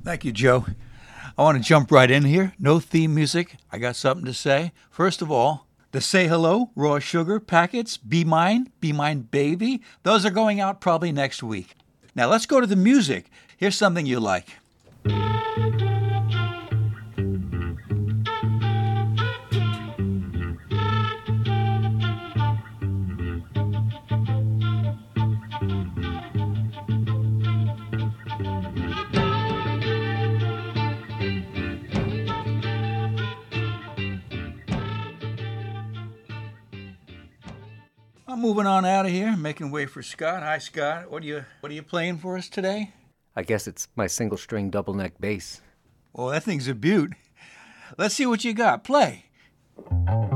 Thank you, Joe. I want to jump right in here. No theme music. I got something to say. First of all, the Say Hello Raw Sugar packets, Be Mine Baby, those are going out probably next week. Now let's go to the music. Here's something you like. I'm moving on out of here, making way for Scott. Hi, Scott. What are you playing for us today? I guess it's my single string double neck bass. Well, that thing's a beaut. Let's see what you got. Play.